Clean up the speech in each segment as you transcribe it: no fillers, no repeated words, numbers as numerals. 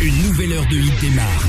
Une nouvelle heure de hit démarre.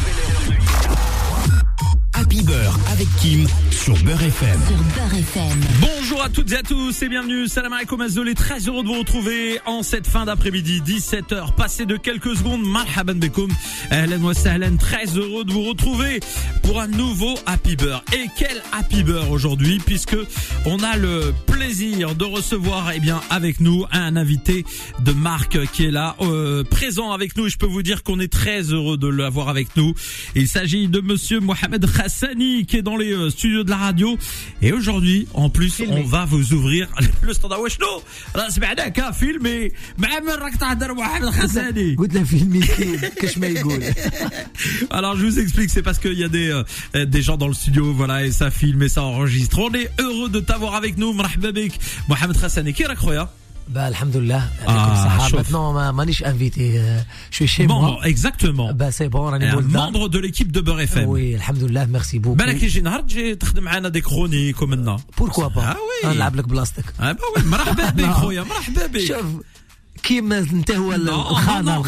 Happy Beurre avec Kim sur Beurre FM. Bonjour à toutes et à tous et bienvenue. Salam alaikum Azolé, très heureux de vous retrouver en cette fin d'après-midi, 17h, passé de quelques secondes. Marhaban bekoum, ahlan wa sahlan, très heureux de vous retrouver pour un nouveau Happy Beurre. Et quel Happy Beurre aujourd'hui, puisque on a le plaisir de recevoir avec nous un invité de marque qui est là, présent avec nous, et je peux vous dire qu'on est très heureux de l'avoir avec nous. Il s'agit de monsieur Mohamed Hassani qui est dans les studios de la radio, et aujourd'hui en plus on va vous ouvrir le standard. وشنو راه سمعناك فيلمي مع من راك تهضر محمد حساني قلت له فيلمي كاش ما يقول. Alors je vous explique, c'est parce qu'il y a des gens dans le studio, voilà, et ça filme et ça enregistre. On est heureux de t'avoir avec nous. مرحبا بك محمد حساني. كي راك خويا؟ Bah, alhamdoulilah, عليكم الصحة. Maintenant, مانيش invité, je suis chez moi. Bon, exactement. Bah, c'est bon, راني membre de l'équipe de Beurre FM. Oui, alhamdoulilah, merci beaucoup. بالك يجي نهار تجي تخدم معنا دي كرونيك ومنا. Pourquoi pas? Ah oui. نلعب لك بلاصتك. Ah bah oui, مرحبا بك خويا, مرحبا بك. شوف كيما انت هو الخانة.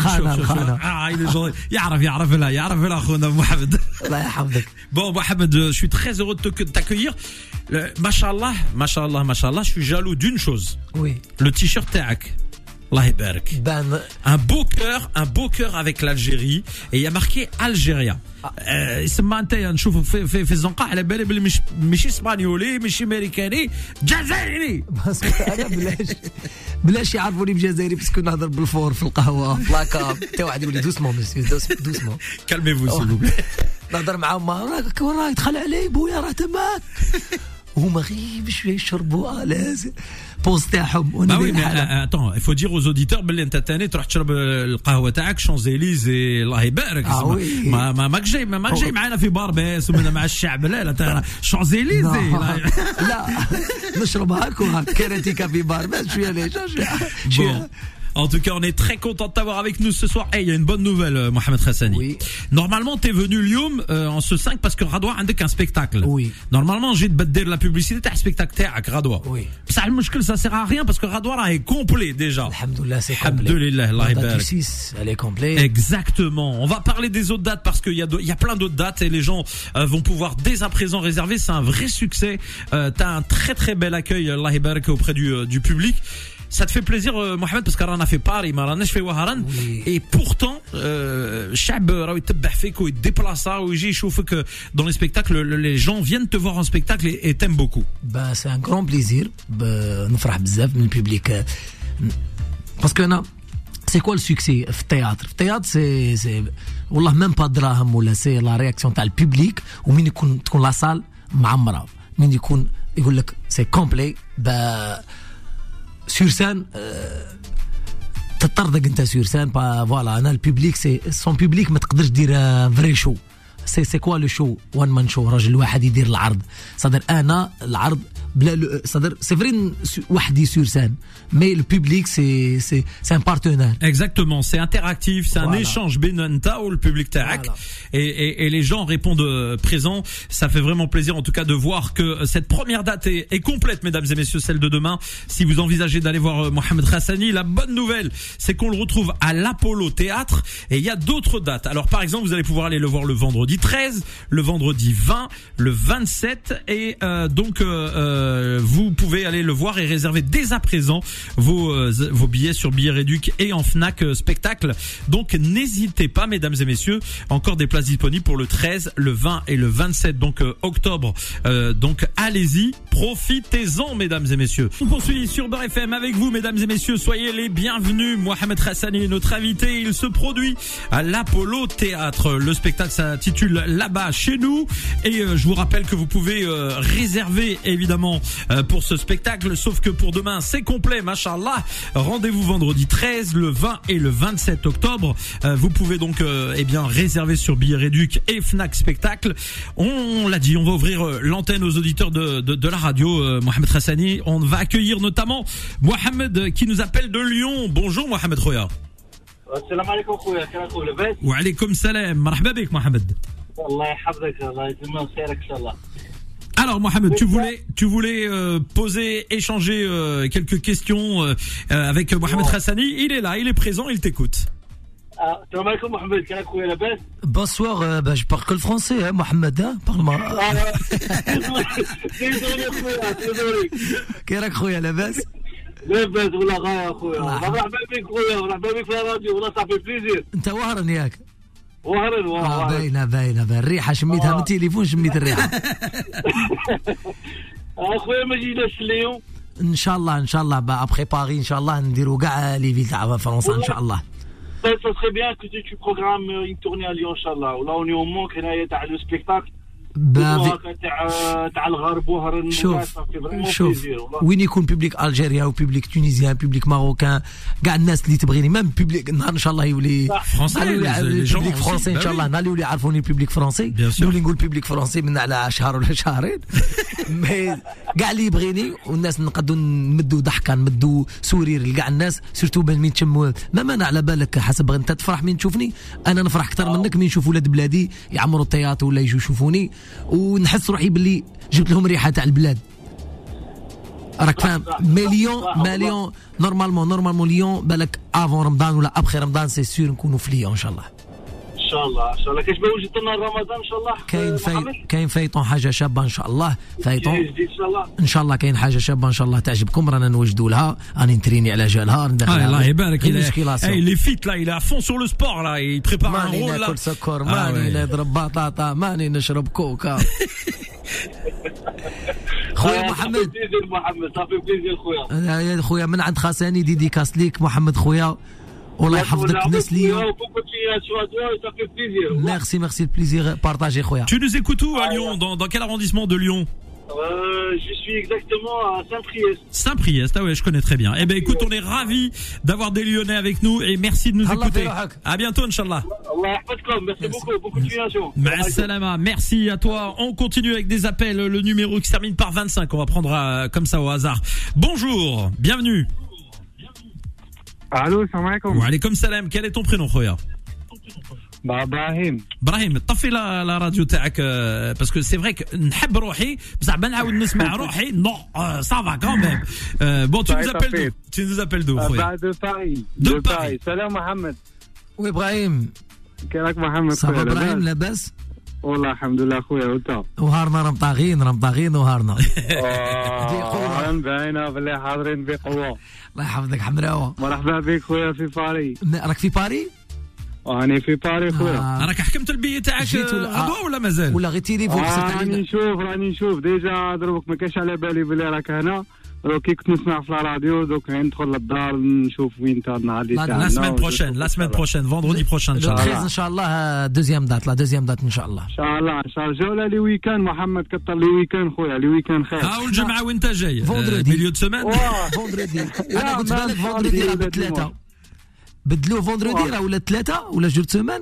يعرف لا خونا محمد. الله يحفظك. Bon Mohamed, je suis très heureux de t'accueillir. Mashallah, je suis jaloux d'une chose. Oui. Le t-shirt تاعك. Allah يبارك. Un beau cœur avec l'Algérie, et il y a marqué Algéria. يسمى انت نشوفه في الزنقه على بالي بلي مش اسبانيولي مش امريكاني جزائري. بس انا بلاش يعرفوني بجزائري باسكو نهضر بالفور في القهوه في لاكاب حتى واحد يقول لي دوسمون دوسمون. كالميفو سي بو بلي. نهضر معاهم راك دخل علي بويا راه تماك. هما غير بشويه يشربوا لازم بوز تاعهم. Bah oui, mais attends, il faut dire aux auditeurs بلي انت تاني تروح تشرب القهوه تاعك شانزيليزي الله يبارك. ماك جاي معنا في باربيس ومنا مع الشعب. لا شانزيليزي لا نشرب هاكو كاراتيكا في باربيس شويه ليش شويه. En tout cas, on est très content de t'avoir avec nous ce soir. Il y a une bonne nouvelle, Mohamed Hassani. Oui. Normalement, t'es venu Lyon en ce 5 parce que Radoua a un spectacle. Oui. Normalement, j'ai de la publicité t'as un spectacle تاعك Radoua. Oui. Ça, le مشكل, ça sert à rien parce que Radoua est complet déjà. Alhamdoulilah, c'est complet. Alhamdoulilah, Allah يبارك. 6, elle est complète. Exactement. On va parler des autres dates parce qu'il y a plein d'autres dates et les gens vont pouvoir dès à présent réserver. C'est un vrai succès. T'as un très très bel accueil, Allah يبارك, auprès du public. Ça te fait plaisir, Mohamed, parce qu'on a fait Paris, ما راناش في وهران, et pourtant الشعب راه يتبع فيك ويديبلاصا ويجي يشوفك dans les spectacles. Les gens viennent te voir en spectacle et t'aiment beaucoup. Bah, c'est un grand plaisir. نفرح بزاف من الببليك parce que انا c'est quoi le succès في التياتر؟ في التياتر c'est والله même pas دراهم ولا c'est la réaction تاع الببليك ومين تكون لا سال معمره مين يقول لك c'est complet. sur scène تطردق انت sur scène. فوالا انا الببليك سي سون ببليك ما تقدرش دير فري شو. سي كوا لو شو وان مان شو. راجل واحد يدير العرض صدر انا العرض بلا صدر سي فري وحدي sur scène mais le public c'est un partenaire. Exactement, c'est interactif, c'est un échange benanta ou le public tarak et les gens répondent présents. Ça fait vraiment plaisir en tout cas de voir que cette première date est complète, mesdames et messieurs, celle de demain. Si vous envisagez d'aller voir Mohamed Hassani, la bonne nouvelle c'est qu'on le retrouve à l'Apollo Théâtre, et il y a d'autres dates. Alors par exemple, vous allez pouvoir aller le voir le vendredi 13, le vendredi 20, le 27 et donc vous pouvez aller le voir et réserver dès à présent vos billets sur Billets Réduc et en Fnac Spectacle. Donc n'hésitez pas, mesdames et messieurs, encore des places disponibles pour le 13, le 20 et le 27 donc octobre. Donc allez-y, profitez-en, mesdames et messieurs. On poursuit sur Beurre FM avec vous, mesdames et messieurs, soyez les bienvenus. Mohamed Hassani est notre invité, il se produit à l'Apollo Théâtre. Le spectacle s'intitule Là-bas chez nous, et je vous rappelle que vous pouvez réserver évidemment pour ce spectacle, sauf que pour demain c'est complet, machallah. Rendez-vous vendredi 13, le 20 et le 27 octobre. Vous pouvez donc réserver sur Billets Réduc et Fnac Spectacle. On l'a dit, on va ouvrir l'antenne aux auditeurs de la radio. Mohamed Hassani, on va accueillir notamment Mohamed qui nous appelle de Lyon. Bonjour Mohamed Khoya. السلام عليكم خويا, كي راكم لاباس؟ وعليكم السلام, مرحبا بك محمد. الله يحفظك, الله يتمم خيرك ان شاء الله. Alors Mohamed, tu voulais poser, échanger quelques questions avec Mohamed Hassani. Il est là, il est présent, il t'écoute. السلام عليكم محمد كيفك خويا لاباس؟ Bonsoir, je parle que le français, hein, Mohamed, hein, parle-moi. désolé خويا désolé. كيراك خويا لاباس؟ لاباس والله غاية خويا. مرحبا بك خويا مرحبا بك في الراديو والله صافي بليزير. أنت وهران ياك؟ وهران. باينة الريحة شميتها من التليفون شميت الريحة. خويا ما جيناش اليوم. ان شاء الله ابخي باغي ان شاء الله نديروا كاع لي فيل تاع فرنسا ان شاء الله. Ça serait bien que tu programmes une tournée à Lyon inchallah. Là on est au manque هنايا تاع لو سبيكتاكل. تاع الغرب وهران. شوف وين يكون بيبليك الجيريا وبيبليك تونيزيان بيبليك ماروكان كاع الناس اللي تبغيني ميم بيبليك النهار ان شاء الله يولي بيبليك فرونسي ان شاء الله نهار يولي يعرفوني بيبليك فرونسي نولي نقول بيبليك فرونسي من على شهر ولا شهرين مي كاع اللي يبغيني والناس نقدو نمدوا ضحكه نمدوا سورير لكاع الناس سورتو بين مين تشموا ما انا على بالك حسب انت تفرح مين تشوفني انا نفرح اكثر منك مين نشوف ولاد بلادي يعمروا التياتر ولا يجوا يشوفوني ونحس روحي باللي جبت لهم ريحه تاع البلاد راك فاهم مليون نورمالمون ليون بالك افون رمضان ولا ابخي رمضان سي سور نكونوا في ليون ان شاء الله ان شاء الله كاش وجدت لنا رمضان ان شاء الله كاين فايطون حاجه شابه ان شاء الله فايطون ان شاء الله كاين حاجه شابه ان شاء الله تعجبكم رانا نوجدوا لها راني نتريني على جالها ندخلها الله يبارك لي فيت لا il est à fond sur le sport là il prépare un rôle là ناكل سكر ماني نضرب بطاطا ماني نشرب كوكا خويا محمد صافي بليزير خويا خويا من عند خاساني ديديكاس ليك محمد خويا والله يحفظك ناس ليون. Merci, le plaisir partagé, Khoya. Tu nous écoutes où à Lyon? Dans quel arrondissement de Lyon? Je suis exactement à Saint-Priest. Saint-Priest, ah ouais, je connais très bien. Eh ben écoute, on est ravis d'avoir des Lyonnais avec nous et merci de nous écouter. À bientôt, Inch'Allah. Merci beaucoup de filiation. Salama, merci à toi. On continue avec des appels. Le numéro qui se termine par 25, on va prendre comme ça au hasard. Bonjour, bienvenue. Allô, salam alaikum. Wa alaikum salam. Quel est ton prénom, Khoya? Brahim, طفي la radio تاعك parce que c'est vrai que نحب روحي بصح بنعاود نسمع روحي non ça va quand même. Bon, tu nous appelles d'où Khoya? De Paris. Salam Mohamed. Oui Brahim. كيفك محمد؟ Ça va Brahim لاباس؟ والله الحمد لله خويا وانت؟ وهارنا رمطاغين وهارنا. باينه بالله حاضرين بقوه. الله يحفظك حمراوه. مرحبا بك خويا في باريس. راك في باريس؟ أنا في باريس خويا. راك حكمت البي تاعك غدوه ولا مازال؟ ولا غير تيليفون؟ راني نشوف ديجا دروك ما كاش على بالي بلي راك هنا. كي كنت نسمع في الراديو دوك ندخل للدار نشوف وين تاع النهار اللي تاعنا. La semaine prochaine, vendredi prochain ان شاء الله. ان شاء الله دوزيام دات ان شاء الله. ان شاء الله جوله لي ويكان محمد كثر لي ويكان خويا لي ويكان خير. ها والجمعه وانت جاي؟ ميليو دو سيمين. فوندردي. انا قلت بالك فوندردي راه ب3 بدلوه فوندردي راه ولا 3 ولا جور سيمين.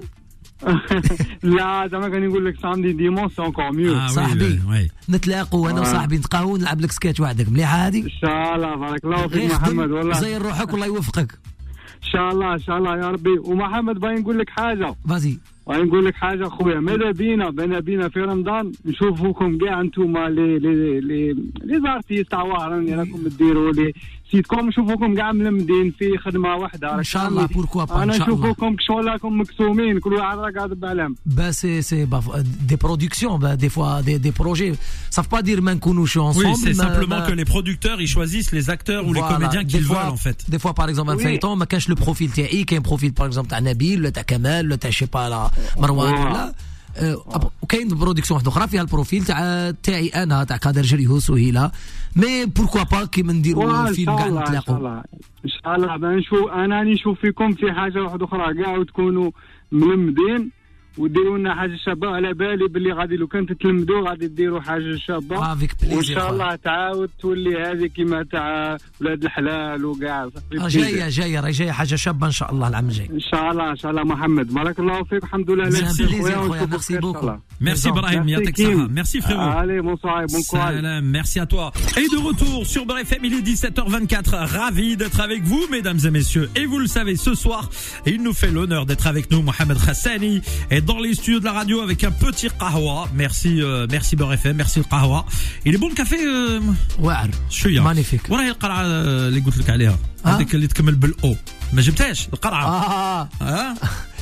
لا زعما كان يقول لك ساندي ديمونس سي انكور ميو. صاحبي نتلاقوا انا وصاحبي نتقهوى نلعب لك سكيتش وحدك مليحه هذه ان شاء الله. بارك الله فيك محمد والله زين روحك والله يوفقك ان شاء الله يا ربي. ومحمد باغي نقول لك حاجه باغي نقول لك حاجه خويا ماذا بينا في رمضان نشوفوكم كاع انتوما لي زارتيست تاع وهران اللي راكم ديروا لي سيتكم نشوفوكم كاع ملمدين في خدمه واحده ان شاء الله. بوركوا با انا نشوفوكم كشغل راكم مكسومين كل واحد راه قاعد بعلم سي دي برودكسيون دي فوا دي بروجي ça veut pas dire ما نكونوش ensemble. Oui, c'est simplement que les producteurs ils choisissent les acteurs ou les comédiens qu'ils veulent en fait. Des fois par exemple un feuilleton ما كانش لو بروفيل تاعي كاين بروفيل par exemple تاع نبيل ولا تاع كمال ولا تاع شي با مروان ولا وكاين برودكسيون واحده اخرى فيها البروفيل تاعي انا تاع قادر جريهوس وهيلا مي بوركوا با كيما نديروا فيلم كاع نتلاقوا ان شاء الله. انا نشوف فيكم في حاجه واحده اخرى كاع وتكونوا ملمدين وديروا لنا حاجه شابه. على بالي باللي غادي لو كان تتلمدوا غادي ديروا حاجه شابه وان شاء الله تعاود تولي هذه كيما تاع ولاد الحلال وكاع. جايه حاجه شابه ان شاء الله العام الجاي ان شاء الله محمد. بارك الله فيك الحمد لله. ميرسي بوكو. Merci Brahim, يعطيك الصحة. Merci frérot. Allez, bonsoir, bon courage. Salam, merci à toi. Et de retour sur Beurre FM, il est 17h24. Ravi d'être avec vous, mesdames et messieurs. Et vous le savez, ce soir, il nous fait l'honneur d'être avec nous. Mohamed Hassani est dans les studios de la radio avec un petit qahwa. Merci Beurre FM, merci le qahwa. Il est bon le café واعر شوية مانيفيك. وراهي القرعة اللي قلت لك عليها هذيك اللي تكمل بالأو ما جبتهاش القرعة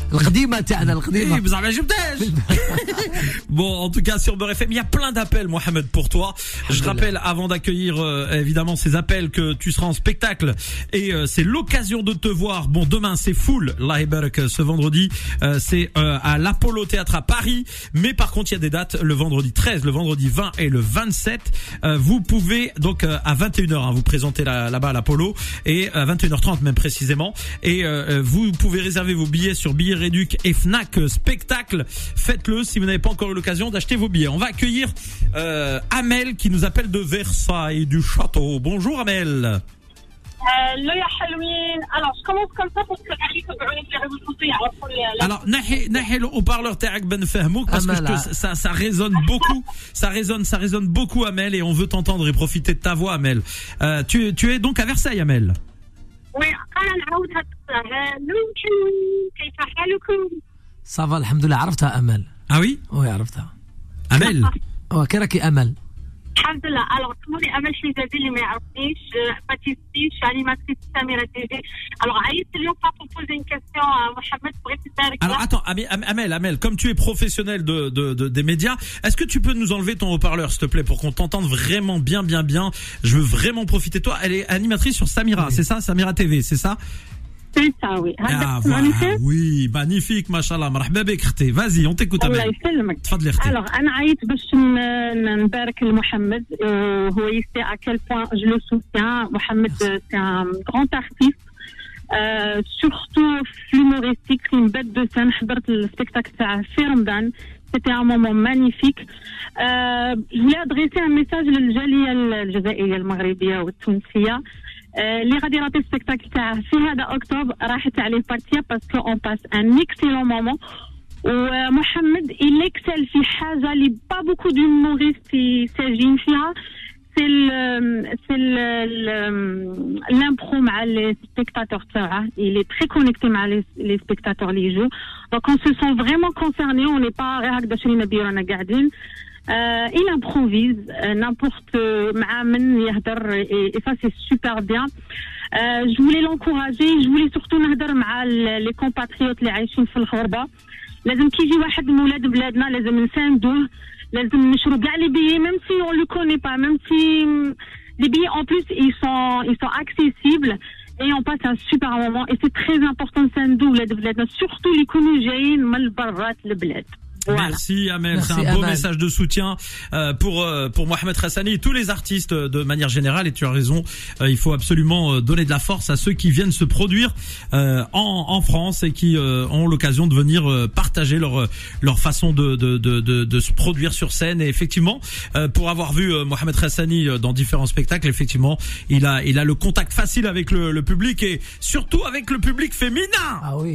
القديمه تاعنا القديمه. بصح ما جبتهاش. Bon, en tout cas sur Beurre FM, il y a plein d'appels, Mohamed, pour toi. Je rappelle, avant d'accueillir évidemment ces appels, que tu seras en spectacle et c'est l'occasion de te voir. Bon, demain c'est full, Allah Barak, ce vendredi, c'est à l'Apollo Théâtre à Paris. Mais par contre, il y a des dates le vendredi 13, le vendredi 20 et le 27. Vous pouvez donc à 21h vous présenter là-bas à l'Apollo, et à 21h30 même précisément. Et vous pouvez réserver vos billets sur Billets Réduc et Fnac Spectacle. Faites-le si vous n'avez pas encore eu l'occasion d'acheter vos billets. On va accueillir Amel qui nous appelle de Versailles, du château. Bonjour Amel. Hello ya Halouine. Alors je commence comme ça parce que les réseaux sociaux يعرفوا لي. Alors نحي le haut-parleur تاعك بنفهموك parce que ça résonne beaucoup. Ça résonne beaucoup Amel, et on veut t'entendre et profiter de ta voix Amel. Tu es donc à Versailles Amel. Oui, أنا نعاودها. كيف حالكم؟ صافا الحمد لله. عرفتها امل. Ah oui? Oui, عرفتها. Amel. كي راكي امل؟ الحمد لله. alors اسموني امل شيزادي اللي ما يعرفنيش. باتيستي شانيماتريس سميرة تي في. alors عايزة اليوم poser une question à Mohamed. بغيت نبارك. Alors attends Amel, comme tu es professionnel des médias, est-ce que tu peux nous enlever ton haut-parleur s'il te plaît, pour qu'on t'entende vraiment bien. Je veux vraiment profiter de toi. Elle est animatrice sur Samira, oui. C'est ça, Samira TV, c'est ça? C'est ça, oui. Voilà. Oui, magnifique, machallah. مرحبا بك اختي. Vas-y, on t'écoute. الله يسلمك. تفضلي اختي. Alors, أنا عيط باش نبارك لمحمد. هو يسي à quel point je le soutiens. Mohamed, c'est un grand artiste. Surtout humoristique, une bête de scène. حضرت السبيكتاكل تاعه في رمضان. C'était un moment magnifique. Je voulais adresser un message للجالية الجزائرية المغربية والتونسية. اللي غادي يراطي السبيكتاكل تاعه في هذا اكتوبر راحت عليه بارتيا باسكو اون باس ان اكسيلون مومون. ومحمد il excelle في حاجه اللي با بوكو دوموريست يساجين فيها. c'est l'impro مع les spectateurs تاعه. il est très connecté مع les spectateurs اللي يجوا. donc on se sent vraiment concerné. on n'est pas غير هكذا شرينا بيه رانا قاعدين. Il improvise n'importe مع من يهدر et ça c'est super bien. Je voulais l'encourager. je voulais surtout نهدر مع les compatriotes اللي عايشين في الغربة. لازم كيجي واحد من ولاد بلادنا لازم نساندوه. لازم نشرو كاع لي بيي même si on le connaît pas, même si les billets en plus ils sont accessibles et on passe un super moment. et c'est très important نساندو ولاد بلادنا surtout اللي يكونوا جايين من برات البلاد. Voilà. Merci Amel, c'est un beau message de soutien pour Mohamed Hassani et tous les artistes de manière générale. Et tu as raison, il faut absolument donner de la force à ceux qui viennent se produire en France et qui ont l'occasion de venir partager leur façon de se produire sur scène. Et effectivement, pour avoir vu Mohamed Hassani dans différents spectacles, effectivement, il a le contact facile avec le public et surtout avec le public féminin. Ah oui.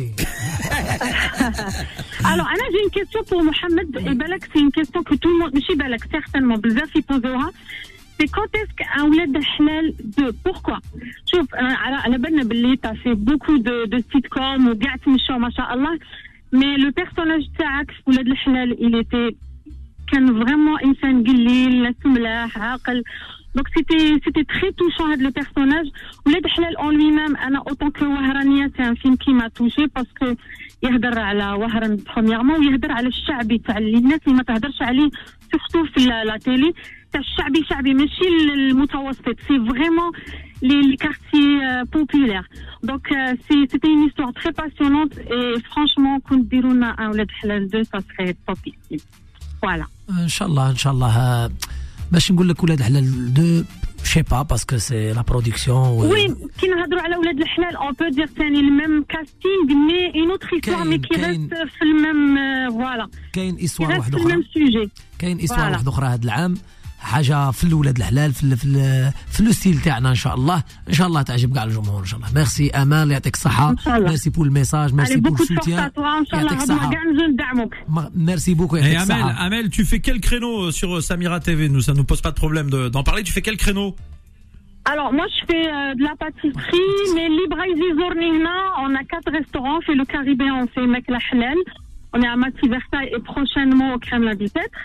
Alors, Anna, j'ai une question pour Mohamed. Et Balak, c'est une question que tout le monde, monsieur Balak, certainement, بزاف يبوزوها. C'est quand est-ce qu'un ولاد الحلال de pourquoi? شوف على بالنا باللي t'as fait beaucoup de sitcoms وقاعد تمشوا ما شاء الله. mais le personnage تاعك في ولاد الحلال il était كان vraiment إنسان قليل سملاح عاقل. donc c'était très touchant le personnage. ولاد الحلال en lui-même أنا autant que وهرانية c'est un film qui m'a touché parce que يهدر على وهران premièrement ويهدر على الشعبي تاع الناس اللي ما تهدرش عليه surtout في لا تيلي تاع الشعبي ماشي المتوسط. c'est vraiment les quartiers populaires. donc c'était une histoire très passionnante et franchement كنت ديروا لنا أولاد الحلال 2 ça serait topissime. voilà. ان شاء الله باش نقول لك ولاد الحلال 2 je sais pas parce que c'est la production. Oui, كي نهضروا على ولاد الحلال on peut dire ثاني le même casting mais une autre histoire mais qui reste في le même voilà. كاين histoire واحده اخرى. كاين histoire واحده اخرى هذا العام حاجه في الولاد الحلال في لو ستيل تاعنا ان شاء الله تعجب كاع الجمهور ان شاء الله. ميرسي امال يعطيك الصحه. ميرسي بور الميساج. ميرسي بور السوتيان. يعطيك الصحه. ميرسي بوكو. يعطيك الصحه. Amel, tu fais quel créneau sur Samira TV? Nous, ça nous pose pas de problème d'en parler. Tu fais quel créneau? Alors moi je fais de la pâtisserie mais libre يزورني هنا. on a 4 restaurants. on fait le Caribéen, on fait Mekla Halal, on est à Mati Versailles et prochainement au Crème la Bicêtre.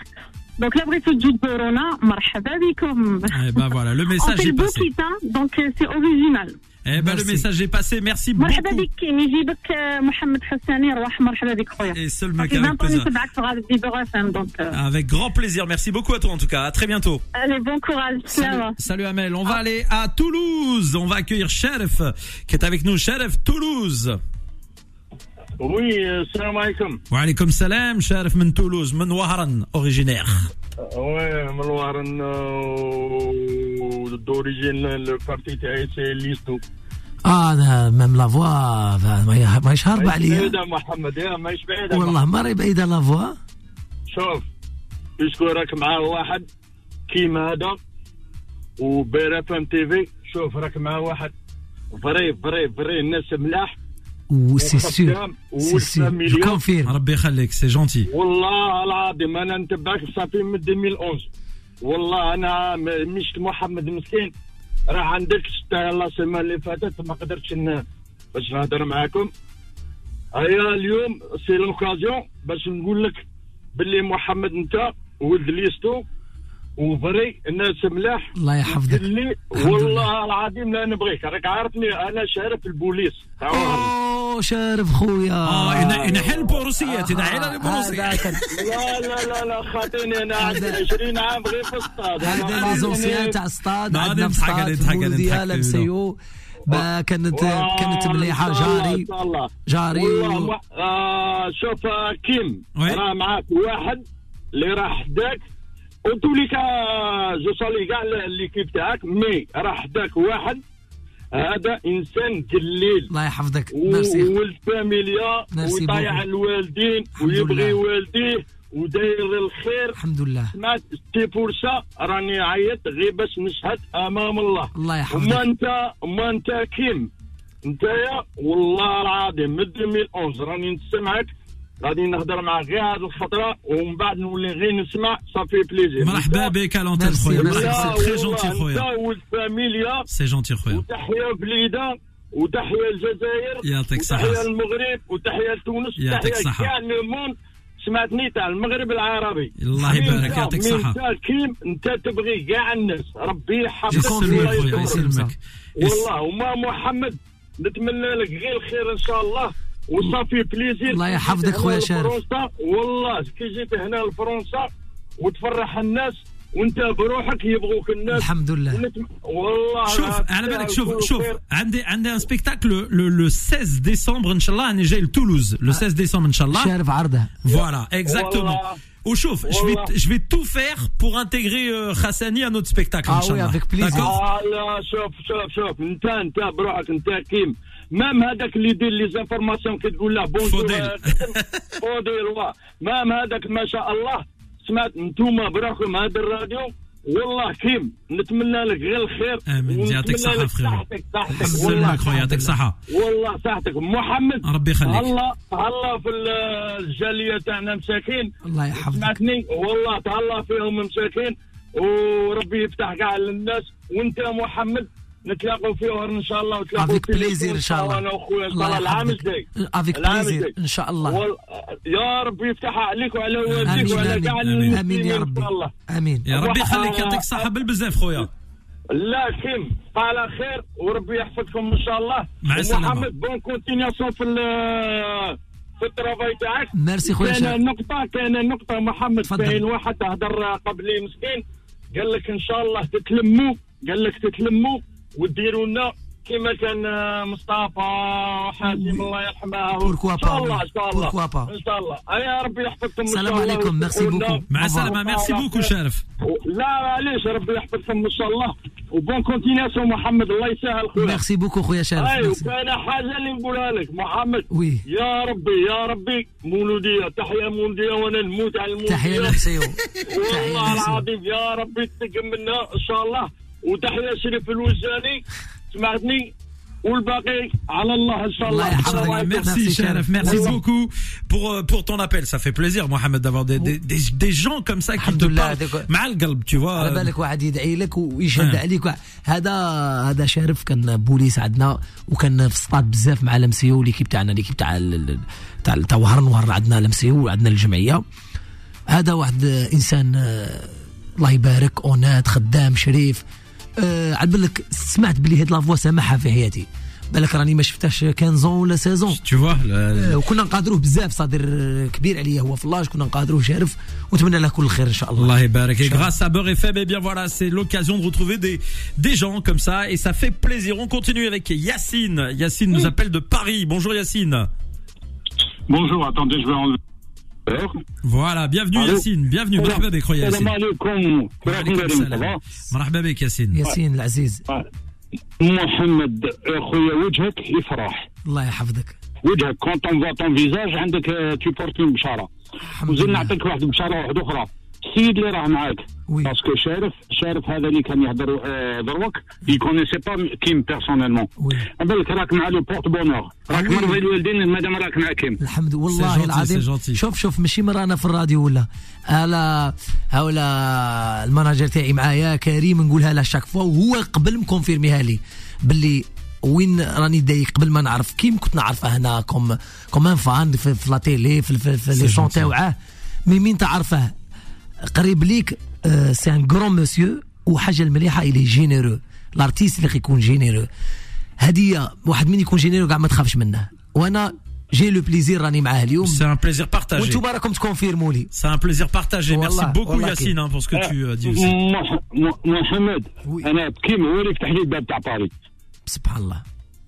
Donc là, بغيتو تجوا تزورونا مرحبا بكم. Eh ben voilà, le message est passé. Donc c'est original. Eh ben le message est passé, merci beaucoup. مرحبا بك يجيبك محمد حساني روح مرحبا بك خويا. Et seul mec avec plaisir. Avec grand plaisir, merci beaucoup à toi en tout cas, à très bientôt. Allez, bon courage. Salut Amel, on va aller à Toulouse, on va accueillir Sherif qui est avec nous. Sherif, Toulouse. Oui, salam alaikum. Wa alaikum salam, Sherif من Toulouse, من وهران originaire. Ouais, من وهران d'origine le parti تاعي c'est Listo. même la voix ما يشهر عليها. بعيدة محمد يا ما يش بعيدة. والله ما راه بعيدة لا فوا. شوف بيسكو راك مع واحد كيما هذا وبير FM TV شوف راك مع واحد فري الناس ملاح. سي سور جو كونفيرم. ربي يخليك سي جونتي. والله العظيم انا نتبعك صافي من 2011 والله انا مشت محمد مسكين راه عندك الله السنه اللي فاتت ما قدرتش باش نهضر معاكم. هيا اليوم سي لوكازيون باش نقول لك باللي محمد انت ولد ليستو وفري الناس ملاح. الله يحفظك. والله العظيم لا نبغيك راك عارفني انا شارف البوليس. شارف خويا. ينحل بوروسيات ينحل البوروسيات. لا خاطيني انا عندي 20 عام غير في الصاد. هذا لي زونسيان تاع الصاد عندنا في الصاد ديال MCO كانت مليحه جاري شوف كيم راه معاك واحد اللي راه حداك وتوليك جو صالي كاع ليكيب تاعك مي راه حداك واحد هذا انسان قليل. الله يحفظك. ميرسي. ولد فاميليا ويطيع الوالدين ويبغي والديه وداير الخير. الحمد لله. سمعت تي فرصه راني عيطت غير باش نشهد امام الله. الله يحفظك. وما انت كيم نتايا والله العظيم من 2011 راني نسمعك غادي نهضر معك غير هذه الخطره ومن بعد نولي غير نسمع صافي بليزير. مرحبا بك على لونتين خويا. سي تري جونتي خويا. انت والفاميليا سي جونتي خويا. وتحيه بليده وتحيه الجزائر. يعطيك الصحه. وتحيه المغرب وتحيه تونس. يعطيك الصحه. كاع لو موند سمعتني تاع المغرب العربي. الله يبارك يعطيك الصحه. انت كيم انت تبغي كاع الناس ربي يحفظك. يسلمك. والله وما محمد نتمنى لك غير الخير ان شاء الله وصافي بليزير. الله يحفظك خويا شارف. والله كي جيت هنا لفرنسا وتفرح الناس وانت بروحك يبغوك الناس. الحمد لله. والله شوف على بالك شوف عندي ان سبيكتاكل لو 16 ديسمبر ان شاء الله راني جاي لتولوز لو 16 ديسمبر ان شاء الله. شارف عرضه. Voilà, exactement. وشوف je vais tout faire pour intégrer Hassani à notre spectacle ان شاء الله. avec plaisir. لا شوف انت بروحك انت كيم مام هذاك اللي يدير لي زانفورماسيون كتقول له فوديل مام هذاك ما شاء الله سمعت نتوما براكم هذا الراديو والله كيم نتمنى لك غير الخير. امين يعطيك الصحه صحتك والله خويا يعطيك الصحه. والله صحتك محمد ربي يخليك. الله في الجاليه تاعنا مساكين. الله يحفظك. سمعتني والله تهلا فيهم مساكين وربي يفتح كاع للناس وانت محمد نتلاقوا في وهر ان شاء الله وتلاقوا افيك بليزير ان شاء الله. انا واخويا ان شاء الله العام الجاي افيك بليزير ان شاء الله. يا ربي يفتحها عليك وعلى والديك وعلى كاع امين يا ربي. امين يا ربي يخليك يعطيك الصحه بالبزاف خويا. لا كيم على خير وربي يحفظكم ان شاء الله. مع السلامه. محمد بون كونتينياسيون في الترافاي تاعك. ميرسي خويا. كاين نقطه محمد كاين واحد تهضر قبلي مسكين قال لك ان شاء الله تتلموا وديروا لنا كما كان مصطفى حازم الله يرحمه. بوركوا با. ان شاء الله يا ربي يحفظكم. السلام عليكم. ميرسي بوكو. مع السلامه. ميرسي بوكو شارف. لا معليش ربي يحفظكم ان شاء الله وبون كونتينياسيون محمد الله يسهل خويا. ميرسي بوكو خويا شارف. وكاين حاجه اللي نقولها لك محمد. وي. يا ربي مولوديه تحيه مولوديه وانا نموت على المولوديه. تحيه لمسيو. والله العظيم يا ربي تقبلنا ان شاء الله وتحيه شريف الوجاني سمعتني والباقي على الله ان شاء الله. Merci Sharif, merci beaucoup pour ton appel, ça fait plaisir Mohamed d'avoir des gens comme ça qui te parlent مع القلب tu vois. على بالك واحد يدعي لك ويشهد عليك. هذا شارف كان بوليس عندنا وكان في الصطاد بزاف مع لمسيو ليكيب تاعنا ليكيب تاع وهران عندنا لمسيو وعندنا الجمعيه هذا واحد انسان الله يبارك اونات خدام شريف. على بالك سمعت بلي هاد لافوا سامحها في حياتي، بالك راني ما شفتهاش 15 ولا 16 وكنا نقادروه بزاف، صادر كبير عليا هو في اللاج، كنا نقادروه شارف ونتمنى له كل خير ان شاء الله. الله يبارك. Et grâce à Beurre FM, et bien voilà, c'est l'occasion de retrouver des gens comme ça et ça fait plaisir. On continue avec Yacine. Yacine nous appelle de Paris. Bonjour Yacine. Bonjour, attendez, je vais enlever. Voilà, bienvenue Yacine, bienvenue. مرحبا بك خويا ياسين. السلام عليكم. مرحبا بك ياسين. ياسين العزيز. محمد خويا وجهك يفرح. الله يحفظك. وجهك كونت اون فوا طون فيزاج عندك تو بورتي بشاره. وزيد نعطيك واحد بشاره واحده اخرى. السيد اللي راه معاك باسكو شارف هذا اللي كان يهضر دروك يكونيسي با كيم بيرسونيلمون. بالك راك مع لو بورت بونور، راك مرضي الوالدين مادام راك مع كيم. الحمد والله العظيم. شوف ماشي مرانا في الراديو ولا هاولا الماناجر تاعي معايا كريم نقولها له شاك فوا، وهو قبل مكونفيرميها لي باللي وين راني دايق قبل ما نعرف كيم كنت نعرفه هنا كوم ان فان في لا تيلي في لي شون تاعه. مين تعرفه قريب ليك سي ان غران مسيو. وحاجه المليحه الي جينيرو، الارتيست اللي يكون جينيرو هديه واحد من يكون جينيرو كاع ما تخافش منه. وانا جي لو بليزير راني معاه اليوم. C'est un plaisir partagé. وانتم راكم تكونفيرموا لي. C'est un plaisir partagé. Merci beaucoup Yacine pour ce que tu dis aussi. محمد انا كيم هو اللي فتح لي الباب تاع باري. سبحان الله.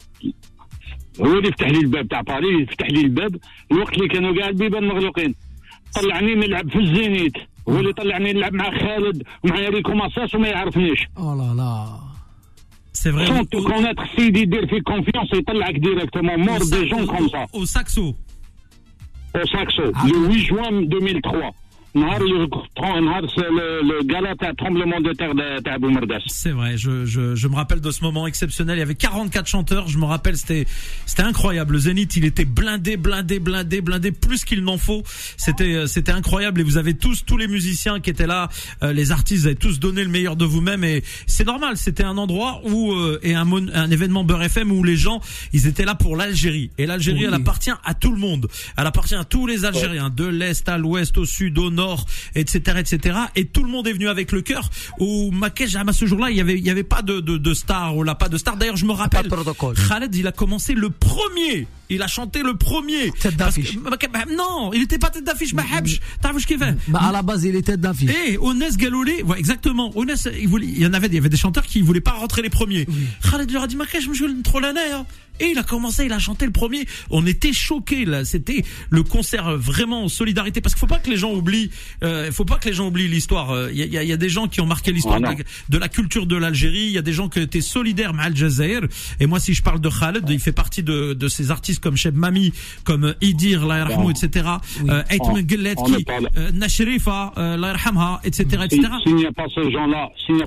هو اللي فتح لي الباب تاع باري، فتح لي الباب الوقت اللي كانوا كاع البيبان مغلوقين. طلعني نلعب في الزينيت، هو اللي طلعني نلعب مع خالد ومع ريكو ماساس وما يعرفنيش. لا لا C'est vrai. Quand connaître سيدي يدير فيك كونفيونس يطلعك ديريكتومون مور دي جون كوم سا. Au saxo. Au saxo. Le 8 juin 2003. نهار le gala تاع tremblement de terre تاع بومرداس. C'est vrai, je me rappelle de ce moment exceptionnel. Il y avait 44 chanteurs, je me rappelle, c'était incroyable. Le Zénith, il était blindé, plus qu'il n'en faut. C'était incroyable et vous avez tous les musiciens qui étaient là, les artistes, vous avez tous donné le meilleur de vous-même et c'est normal. C'était un endroit où et un événement Beurre FM où les gens, ils étaient là pour l'Algérie et l'Algérie, elle appartient à tout le monde. Elle appartient à tous les Algériens, de l'est à l'ouest, au sud, au nord, etc. Et tout le monde est venu avec le cœur. Au Marrakech, à ce jour-là, il y avait pas de star, ou là pas de star. D'ailleurs, je me rappelle, Khaled, il a commencé le premier. Il a chanté le premier. Tête d'affiche. Non, il était pas tête d'affiche. T'as vu ce qu'il fait? À la base, il était tête d'affiche. Et Onès Galoulé, ouais, exactement. Onès, il y avait des chanteurs qui voulaient pas rentrer les premiers. Oui. Khaled leur a dit, Marrakech, je me trop la nerf. Et il a commencé, il a chanté le premier. On était choqués, là. C'était le concert vraiment en solidarité. Parce qu'il faut pas que les gens oublient, l'histoire. Il y a des gens qui ont marqué l'histoire de la culture de l'Algérie. Il y a des gens qui étaient solidaires avec Aljazair. Et moi, si je parle de Khaled, il fait partie de ces artistes comme Cheb Mami, comme Idir, Allah yarhamou, etc. Aïtm Gellet, Nashrifa, Allah yarhamha, etc., etc. S'il n'y a pas ces gens-là,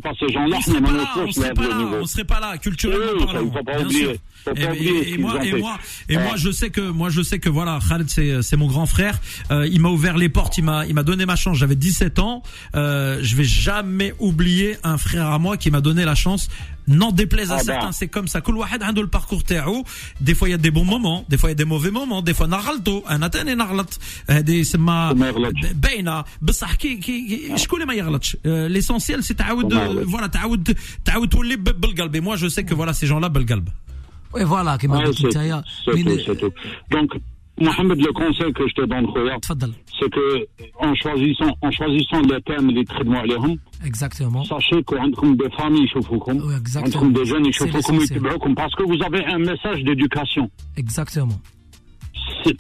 on serait pas là, culturellement parlant. Bien sûr. Et moi je sais que voilà, Khaled c'est mon grand frère. Il m'a ouvert les portes, il m'a donné ma chance. J'avais 17 ans. Je vais jamais oublier un frère à moi qui m'a donné la chance. N'en déplaise à certains, c'est comme ça. كل واحد عنده الباركور تاعو. Des fois il y a des bons moments, des fois il y a des mauvais moments, des fois نغلطوا. أنا تاني نغلط. هذه يسمى باينة. بصح كي شكون اللي ما يغلطش. L'essentiel c'est تعاود voilà تعاود تولي بالقلب. Et moi je sais que voilà ces gens-là بالقلب. Et voilà, qui m'a dit ça. C'est tout. Donc, Mohamed, le conseil que je te donne, c'est que en choisissant les thèmes, les traitements, exactement. Sachez que des familles, des jeunes, parce que vous avez un message d'éducation. Exactement. C'est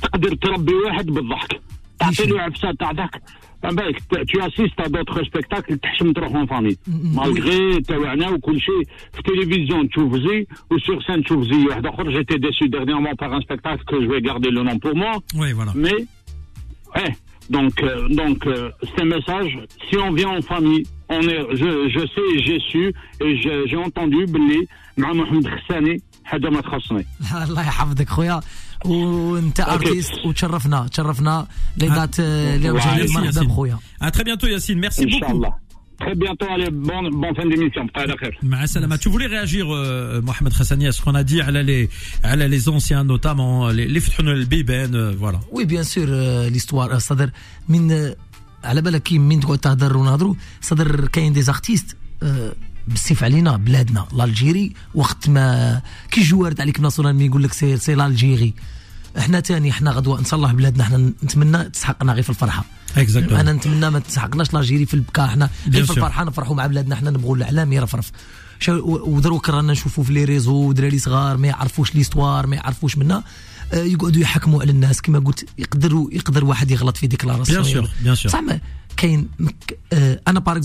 tu assistes à d'autres spectacles تحشم تروح en famille malgré تاعنا وكل شيء في التلفزيون تشوف زي وسور scène تشوف زي واحد اخر. J'étais déçu dernièrement par un spectacle que je vais garder le nom pour moi. Oui, voilà. Mais donc c'est un message. Si on vient en famille, je sais, j'ai su et j'ai entendu بلي مع محمد خساني حاجه ما تخصني. الله يحفظك خويا وانت ارتيست وتشرفنا ليدات اليوم جاي مرحبا بخويا. À très bientôt Yacine, merci beaucoup. Inch'Allah. Très bientôt, allez, bonne fin d'émission. مع السلامة. Tu voulais réagir Mohamed Hassani à ce qu'on a dit على les anciens notamment les فتحوا البيبان voilà. Oui bien sûr l'histoire صدر من على بالك كي من تقعد تهضر ونهضروا صدر كاين دي زارتيست بالسيف علينا بلادنا الجيري وقت ما كي جوارد عليك ناصران يقول لك سي الجيري احنا تاني احنا غدوه نصلح بلادنا احنا نتمنى تسحقنا غير في الفرحه انا نتمنى ما تسحقناش الجيري في البكاء احنا غير في الفرحه نفرحوا مع بلادنا احنا نبغوا الاعلام يرفرف ودروك رانا نشوفوا في لي ريزو دراري صغار ما يعرفوش ليستوار ما يعرفوش منها يقعدوا يحكموا على الناس كما قلت يقدر واحد يغلط في ديكلاراسيون بيان سور صح كاين انا باغ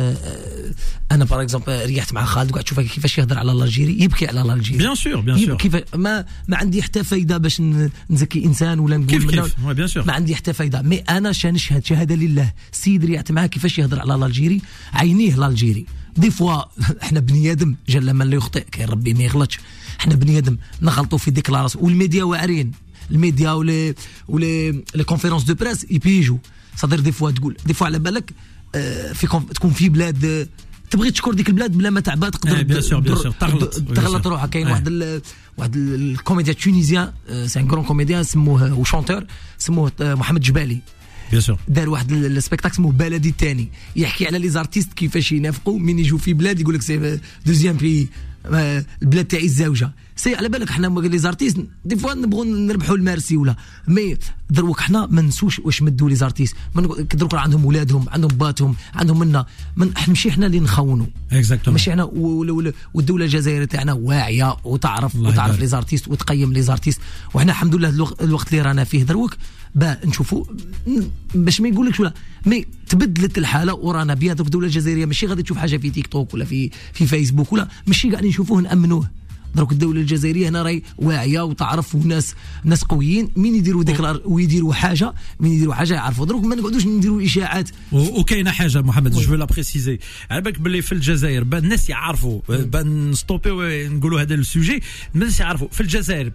اكزومبل ريحت مع خالد وقعدت تشوف كيفاش يهضر على الجيري يبكي على الجيري بيان سور كيف ما عندي حتى فايده باش نزكي انسان ولا نقول كيف بيان سور ما عندي حتى فايده مي انا نشهد شهاده لله السيد ريحت معاه كيفاش يهضر على الجيري عينيه الجيري دي فوا احنا بني ادم جل من لا يخطئ كاين ربي ما يغلطش احنا بني ادم نغلطوا في ديكلاراسيون والميديا واعرين الميديا ولي كونفيرونس دو بريس يبيجوا صدر دي فوا تقول دي فوا على بالك تكون في بلاد تبغي تشكر ديك البلاد بلا ما تعبها تقدر بيان سور تغلط روحها كاين واحد الكوميديان تونيزيان سي ان غران كوميديان سموه وشونتور سموه محمد جبالي بيان سور دار واحد السبيكتاكل اسمه بلدي الثاني يحكي على لي زارتيست كيفاش ينافقوا من يجوا في بلاد يقول لك سي دوزيام بي البلاد تاعي الزوجه سي على بالك حنا لي زارتيست دي فوا نبغوا نربحوا المارسي ولا مي دروك حنا ما نسوش واش مدوا لي زارتيست دروك عندهم ولادهم عندهم باتهم عندهم منا ماشي حنا اللي نخونوا ماشي حنا والدوله الجزائريه تاعنا واعيه وتعرف لي زارتيست وتقيم لي زارتيست وحنا الحمد لله الوقت اللي رانا فيه دروك نشوفوا باش ما يقولكش ولا مي تبدلت الحاله ورانا بها دوك الدوله الجزائريه ماشي غادي تشوف حاجه في تيك توك ولا في فيسبوك ولا ماشي قاعدين نشوفوه نامنوه دروك الدوله الجزائريه هنا راهي واعيه وتعرف ناس قويين مين يديروا ديكلار ويديروا حاجه يعرفوا دروك ما نقعدوش نديروا اشاعات وكاينه حاجه محمد جو لا بريسيزي على بالك باللي في الجزائر الناس يعرفوا نستوبيو نقولوا هذا السوجي الناس يعرفوا في الجزائر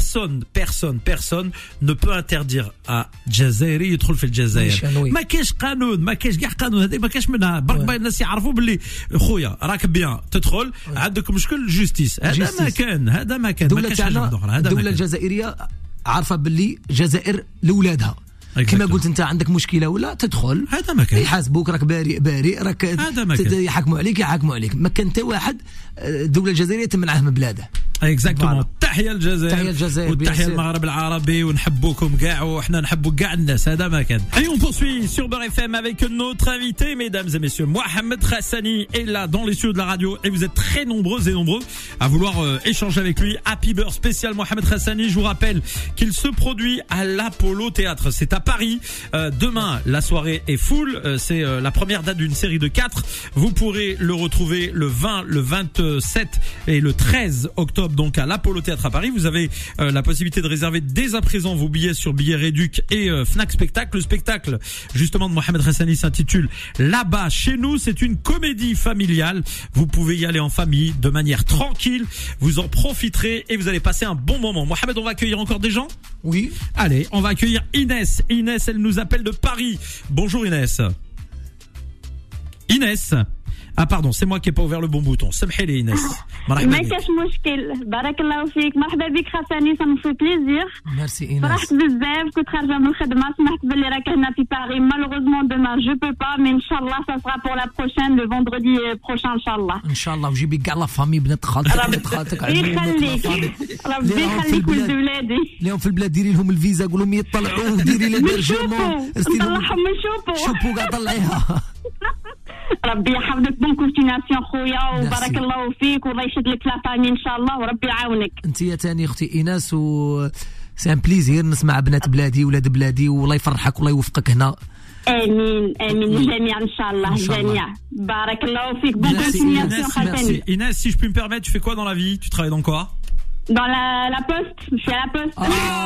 personne ne peut interdire à جزائري يدخل في الجزائر ما كاينش قانون ما كاينش كاع قانون هذا ما كاينش منها برك الناس يعرفوا باللي خويا راك بيان تدخل عندك مشكل جوستيس هذا ما كان الدولة الجزائرية عارفة باللي جزائر لولادها كما قلت انت عندك مشكله ولا تدخل هذا ما كان يحاسبوك راك بريء راك يحكموا عليك ما كان حتى واحد الدوله الجزائريه تمنعه من بلاده اكزاكتومون تحيه الجزائر والتحيه المغرب العربي ونحبوكم كاع وحنا نحبوا كاع الناس هذا ما كان. Et on poursuit sur Beurre FM avec notre invité mesdames et messieurs Mohamed Khassani est là dans les studios de la radio et vous êtes très nombreux et nombreux à vouloir échanger avec lui. Happy Beurre spécial Mohamed Khassani, je vous rappelle qu'il se produit à l'Apollo Théâtre, c'est à Paris. Demain la soirée est full, c'est la première date d'une série de 4. Vous pourrez le retrouver le 20, le 27 et le 13 octobre donc à l'Apollo Théâtre à Paris. Vous avez la possibilité de réserver dès à présent vos billets sur Billets Réduc et Fnac Spectacle. Le spectacle justement de Mohamed Khassani s'intitule Là-bas chez nous, c'est une comédie familiale. Vous pouvez y aller en famille de manière tranquille, vous en profiterez et vous allez passer un bon moment. Mohamed, on va accueillir encore des gens ? Oui. Allez, on va accueillir Inès, elle nous appelle de Paris. Bonjour Inès. Ah pardon, c'est moi qui n'ai pas ouvert le bon bouton. سمحيلي إنس. ما كاش مشكل. بارك الله فيك. مرحبا بك خاصني ça me fait plaisir. Merci Inès. فرحت بزاف كنت خارجة من الخدمة سمعت باللي راك هنا في باريس. Malheureusement demain je peux pas mais inchallah ça sera pour la prochaine le vendredi prochain inchallah. inchallah وجيبي كاع لا فامي بنات خالتك يخليك. ربي يخليك ولد ولادي. اليوم في البلاد ديري لهم الفيزا قول لهم يطلعوا وديري لهم الجمون. نطلعهم شوفوا كاع طلعيها. ربي يحفظك بون كونتيناسيون خويا وبارك الله فيك والله يشد لك لا فامي ان شاء الله وربي يعاونك. انت يا ثاني اختي ايناس سي ان بليزير نسمع بنات بلادي ولاد بلادي والله يفرحك والله يوفقك هنا. امين الجميع ان شاء الله الجميع. بارك الله فيك بون كونتيناسيون خاطرني. Inès, si je puis me permettre, tu fais quoi dans la vie? Tu travailles dans quoi? Dans la poste, je suis à la poste.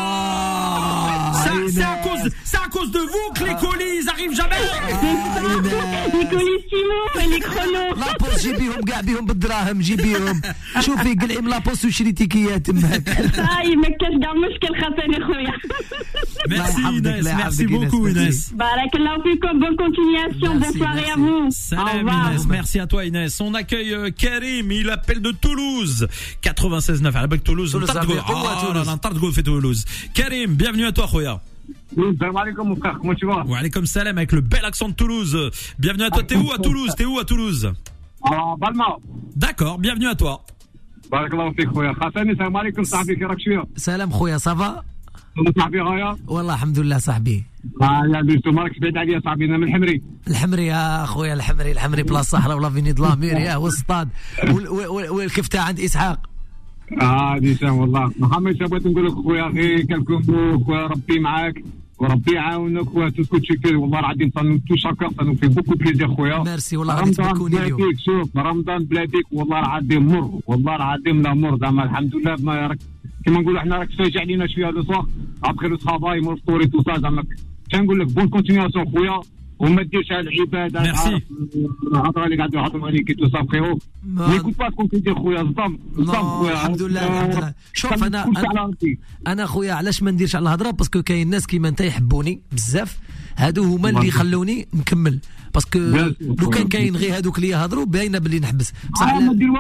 C'est à cause de vous que les colis ils arrivent jamais. Les colis Simon et les chronos. La poste جيبيهم كاع بهم بالدراهم جيبيهم. شوفي قلعي من لا بوست وشري تيكيات تماك. هاي ما كاش كاع مشكل خاصني خويا. Merci Inès, merci beaucoup Inès. بارك الله فيكم, bonne continuation, bonne soirée à vous. Salam Inès, merci à toi Inès. On accueille Karim, il appelle de Toulouse. 96.9 على بالك Toulouse. نطرد جول في Toulouse. Karim, bienvenue à toi خويا. Salam alaikum mon frère, comment tu vas? Wa alaikum salam avec le bel accent de Toulouse. Bienvenue à toi. T'es où à Toulouse? Balma. D'accord, bienvenue à toi. Barakallahu fik خويا. خاصني salam alaikum صاحبي كي راك شويه؟ سلام خويا صافا؟ صاحبي غايا؟ والله الحمد لله صاحبي. يا بنتو مالكش بعيد عليا صاحبي انا من الحمري يا خويا الحمري بلاص الصحراء ولا فيني دلامير يا والسطاد والكفته عند اسحاق. ديسان والله محمد بغيت نقول لك خويا غير كلكم خويا ربي معاك وربي يعاونك وتسكت شكر والله العظيم صانو تو شاكر صانو في بوكو بليزير خويا. ميرسي والله غادي تبكوني اليوم. شوف رمضان بلاديك والله العظيم مر والله العظيم لا مر زعما الحمد لله ما راك كيما نقولوا حنا راك تفاجئ علينا شويه لو صوار ابخي لو طرافاي مور فطوري تو سا زعما كنقول لك بون كونتينياسيون خويا وما ديرش على العباده. ميرسي. الهضره اللي قاعد يهضروا عليك تو سا فخيرو نيكوت با سكون كيدير خويا صدام خويا. الحمد لله. شوف انا خويا علاش ما نديرش على الهضره باسكو كاين ناس كيما انت يحبوني بزاف هادو هما اللي يخلوني نكمل باسكو لو كان كاين غير هادوك اللي يهضروا باينه باللي نحبس بصح ما دير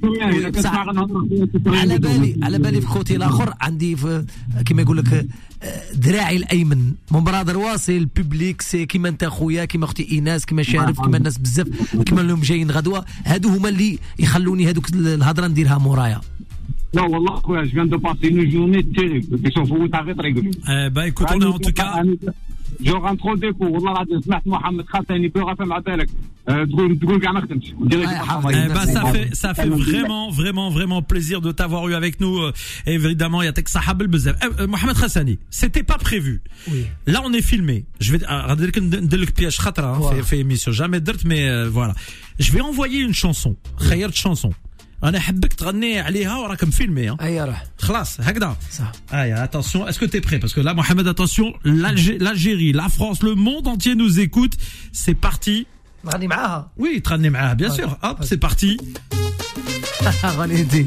والو. على بالي في خوتي الاخر عندي كيما يقول لك ذراعي الايمن مون برادر واصل بوبليك سي كيما انت خويا كيما اختي ايناس كيما شارف كيما الناس بزاف كيما اللي جايين غدوه هادو هما اللي يخلوني هادوك الهضره نديرها مورايا. لا والله خويا جو فيان دو باسي اون جورني تيريبل كي نفوت غير طريقك. écoute on est en tout cas جو غنترول ديكو والله العظيم سمعت محمد خاصني بغا فهم على بالك تقول كاع ما خدمتش. Ça fait vraiment plaisir de t'avoir eu avec nous. Évidemment, il y a Tek Sahab el Bezef. Mohamed Hassani, c'était pas prévu. Oui. Là, on est filmé. Je vais dire que piège khatra fait émission jamais dirt mais voilà. Je vais envoyer une chanson. خيرت chanson. انا حبك تغني عليها وراك مفيلمي اي راح خلاص هكذا صح. attention, est-ce que tu es prêt parce que là Mohamed attention, l'Algérie, la France, le monde entier nous écoute. C'est parti. غني معاها. Oui, تغني معاها bien sûr. Hop, c'est parti. غني انت.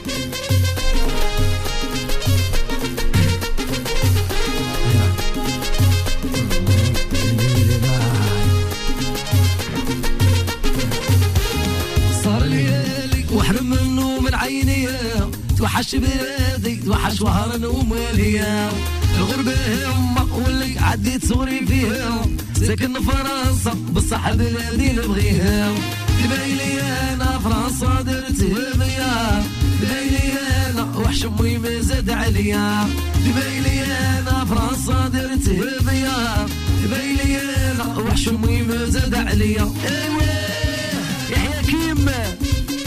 واحرم منه من عيني توحش بلادي توحش وهرن وماليا الغربة يما واللي عديت صغري فيها ساكن فرنسا بصح بلادي نبغيها دبايلي انا فرنسا درتها بيا دبايلي انا وحش امي ما زاد عليا دبايلي انا فرنسا درتها بيا دبايلي انا وحش امي ما زاد عليا. ايوا يحيى كيما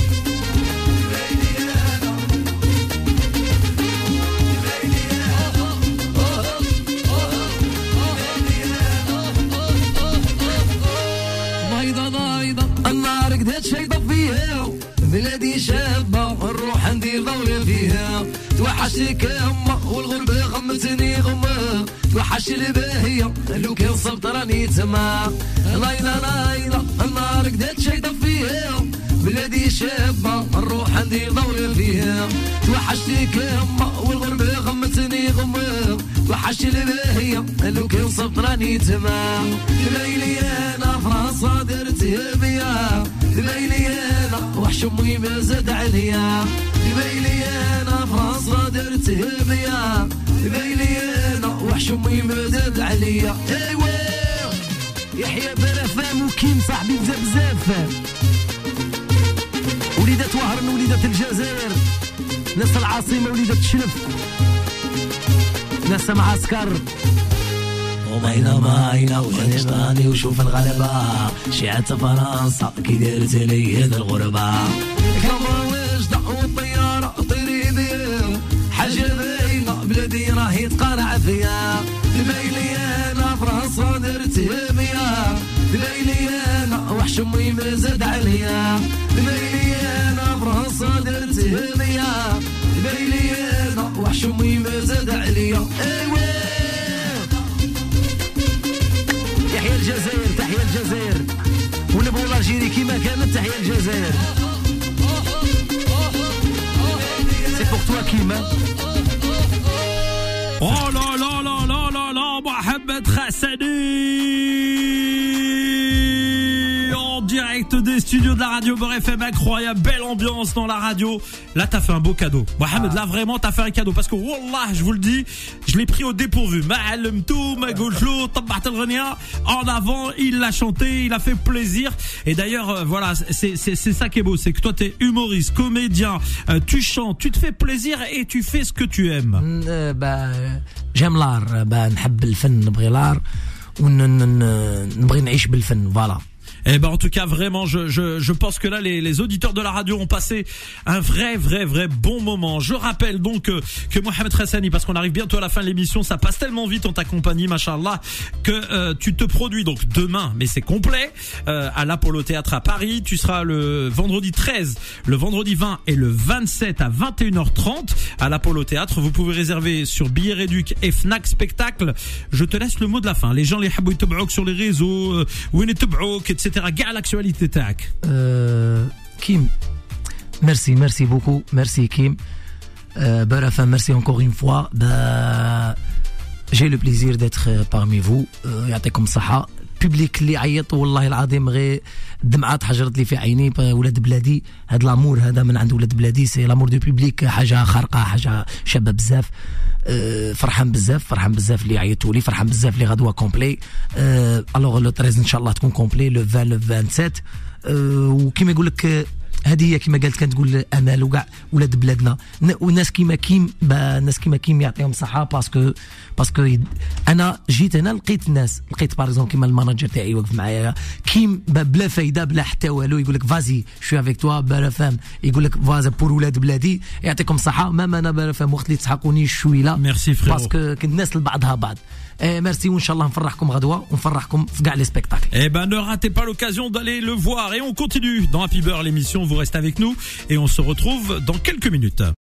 شي طفيها بلادي شابة نروح ندير دورة فيها توحشتك يما والغربة غمتني غمة توحش الباهية لو كان صبت راني تما لايلا النار قدات شي طفيها بلادي شابة نروح ندير دورة فيها توحشتك يما والغربة غمتني غمة توحش الباهية لو كان صبت راني تما ليلي انا فرنسا درتها بيا ليلي انا وحش امي ما زاد عليا ليلي انا فرنسا درتها بيا ليلي انا وحش امي ما زاد عليا. ايوا يحيى برفام وكيم صاحبي بزاف وليدات وهرن وليدات الجزائر ناس العاصمه وليدات الشرف ناس معسكر وماينا وجنشطاني وشوف الغلبة شيعة فرنسا كي دارت لي هذا الغربة كما وجدة والطيارة طيري بيا حاجة باينة بلادي راهي تقارع فيا دبايلي انا فرنسا درتها بيا دبايلي انا وحش امي ما زاد عليا دبايلي انا فرنسا درتها بيا دبايلي انا وحش امي ما زاد عليا. ايوا تحية الجزائر تحية الجزائر ونبغوا الجيري كيما كانت تحية الجزائر. سي بور توا كيما. Oh là là là là là là Mohamed Hassani en direct des les studios de la radio Beurre FM, incroyable, belle ambiance dans la radio. Là, t'as fait un beau cadeau. Mohamed, là, vraiment, t'as fait un cadeau. Parce que, wallah, je vous le dis, je l'ai pris au dépourvu. En avant, il l'a chanté, il a fait plaisir. Et d'ailleurs, voilà, c'est ça qui est beau. C'est que toi, t'es humoriste, comédien, tu chantes, tu te fais plaisir et tu fais ce que tu aimes. J'aime l'art. نحب الفن, نبغي l'art. ونبغي نعيش بالفن. Voilà. Eh ben en tout cas vraiment je pense que là les auditeurs de la radio ont passé un vrai bon moment. Je rappelle donc que Mohamed Hassani, parce qu'on arrive bientôt à la fin de l'émission, ça passe tellement vite en ta compagnie, machallah, que tu te produis donc demain, mais c'est complet, à l'Apollo Théâtre à Paris. Tu seras le vendredi 13, le vendredi 20 et le 27 à 21h30 à l'Apollo Théâtre. Vous pouvez réserver sur Billets Réduc et Fnac Spectacle. Je te laisse le mot de la fin. Les gens les habou ytab'ouk sur les réseaux, وين يتبعوك, etc. Gars, l'actualité tac. Kim, merci beaucoup, merci Kim. Beurre FM, merci encore une fois. J'ai le plaisir d'être parmi vous. يعطيكم الصحة. public اللي عيط والله العظيم غير دمعات حجرت لي في عيني. ولاد بلادي هذا الامور هذا من عند ولاد بلادي, سي لامور دو بوبليك, حاجه خارقه, حاجه شابه بزاف. فرحان بزاف اللي عيطوا لي, فرحان بزاف اللي غدوه كومبلي. الوغ لو 13 ان شاء الله تكون كومبلي, لو 20 لو 27. وكيما يقول لك هذه هي كما قالت كانت تقول امال وكاع ولاد بلادنا والناس كيما كيم. الناس كيما كيم يعطيهم الصحه. باسكو انا جيت هنا لقيت باغ اكزومبل كيما الماناجر تاعي واقف معايا كيم بلا فايده بلا حتى والو, يقول لك فازي شوي افيك توا بارفام, يقول لك فازا بور ولاد بلادي. يعطيكم الصحه. مام انا بارفام وقت اللي تسحقوني شوي لا ميرسي فريرو, باسكو الناس لبعضها بعض. Merci, Inch'Allah, نفرحكم غدوة ونفرحكم في كاع les spectacles. Eh ben, ne ratez pas l'occasion d'aller le voir. Et on continue dans Happy Beurre, l'émission. Vous restez avec nous et on se retrouve dans quelques minutes.